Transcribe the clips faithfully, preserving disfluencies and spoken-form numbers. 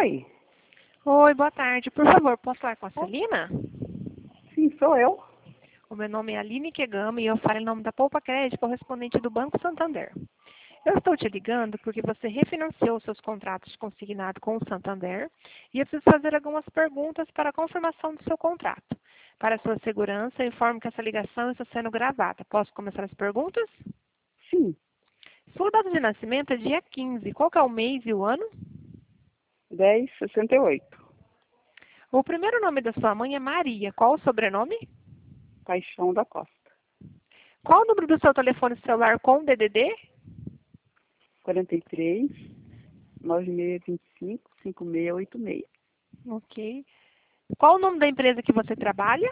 Oi. Oi, boa tarde. Por favor, posso falar com a Celina? Sim, sou eu. O meu nome é Aline Kegama e eu falo em nome da Poupa Crédito, correspondente do Banco Santander. Eu estou te ligando porque você refinanciou seus contratos consignados com o Santander e eu preciso fazer algumas perguntas para a confirmação do seu contrato. Para sua segurança, eu informo que essa ligação está sendo gravada. Posso começar as perguntas? Sim. Sua data de nascimento é dia quinze. Qual que é o mês e o ano? dez sessenta e oito. O primeiro nome da sua mãe é Maria. Qual o sobrenome? Paixão da Costa. Qual o número do seu telefone celular com D D D? quarenta e três, nove seis dois cinco, cinco seis oito seis. Ok. Qual o nome da empresa que você trabalha?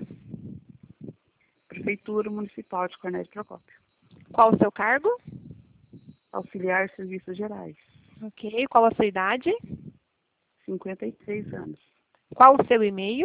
Prefeitura Municipal de Cornélio Procópio. Qual o seu cargo? Auxiliar Serviços Gerais. Ok. Qual a sua idade? cinquenta e três anos. Qual o seu e-mail?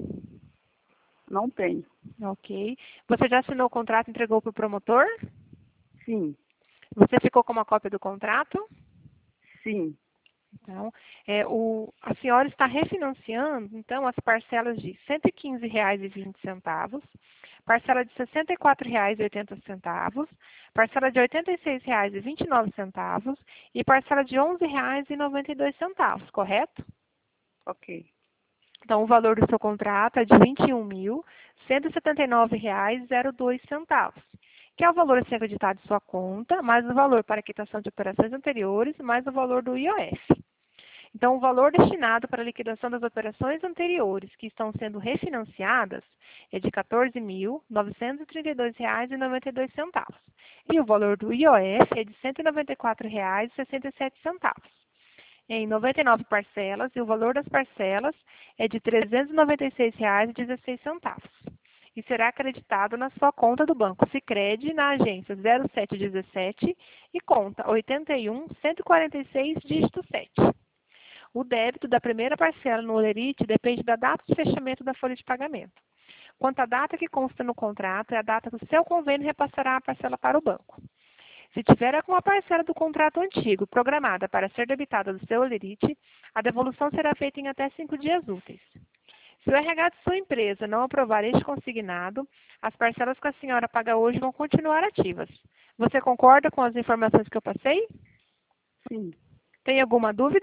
Não tenho. Ok. Você já assinou o contrato e entregou para o promotor? Sim. Você ficou com uma cópia do contrato? Sim. Então, é, o, a senhora está refinanciando, então, as parcelas de cento e quinze reais e vinte centavos, parcela de sessenta e quatro reais e oitenta centavos, parcela de oitenta e seis reais e vinte e nove centavos e parcela de onze reais e noventa e dois centavos, correto? Ok. Então, o valor do seu contrato é de vinte e um mil, cento e setenta e nove reais e zero dois centavos, que é o valor a ser acreditado em sua conta, mais o valor para a quitação de operações anteriores, mais o valor do I O F. Então, o valor destinado para a liquidação das operações anteriores que estão sendo refinanciadas é de quatorze mil, novecentos e trinta e dois reais e noventa e dois centavos. E o valor do I O F é de cento e noventa e quatro reais e sessenta e sete centavos. Em noventa e nove parcelas, e o valor das parcelas é de trezentos e noventa e seis reais e dezesseis centavos. E será acreditado na sua conta do Banco Sicredi na agência zero sete dezessete e conta oitenta e um, cento e quarenta e seis, dígito sete. O débito da primeira parcela no Olerite depende da data de fechamento da folha de pagamento. Quanto à data que consta no contrato, é a data que o seu convênio repassará a parcela para o banco. Se tiver alguma parcela do contrato antigo programada para ser debitada do seu Olerite, a devolução será feita em até cinco dias úteis. Se o R H de sua empresa não aprovar este consignado, as parcelas que a senhora paga hoje vão continuar ativas. Você concorda com as informações que eu passei? Sim. Tem alguma dúvida?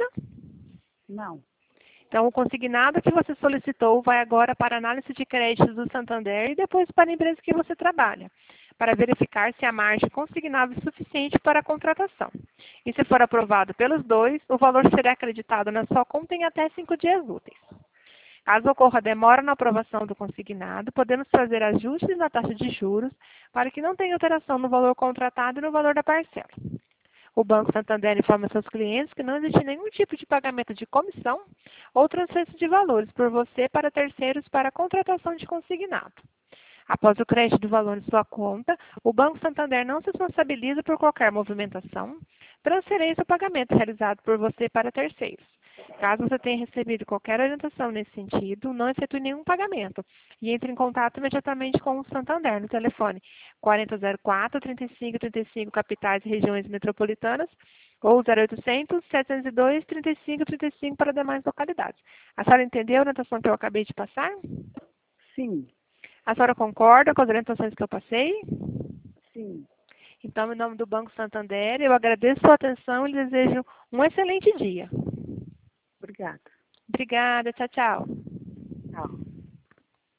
Não. Então, o consignado que você solicitou vai agora para a análise de créditos do Santander e depois para a empresa que você trabalha, para verificar se a margem consignável é suficiente para a contratação. E se for aprovado pelos dois, o valor será acreditado na sua conta em até cinco dias úteis. Caso ocorra demora na aprovação do consignado, podemos fazer ajustes na taxa de juros para que não tenha alteração no valor contratado e no valor da parcela. O Banco Santander informa seus clientes que não existe nenhum tipo de pagamento de comissão ou transferência de valores por você para terceiros para a contratação de consignado. Após o crédito do valor em sua conta, o Banco Santander não se responsabiliza por qualquer movimentação, transferência ou pagamento realizado por você para terceiros. Caso você tenha recebido qualquer orientação nesse sentido, não efetue nenhum pagamento e entre em contato imediatamente com o Santander no telefone quatro zero zero quatro, trinta e cinco, trinta e cinco, capitais e regiões metropolitanas ou zero oitocentos, setecentos e dois, trinta e cinco, trinta e cinco para demais localidades. A senhora entendeu a orientação que eu acabei de passar? Sim. A senhora concorda com as orientações que eu passei? Sim. Então, em nome do Banco Santander, eu agradeço a sua atenção e desejo um excelente dia. Obrigada. Obrigada. Tchau, tchau. Tchau.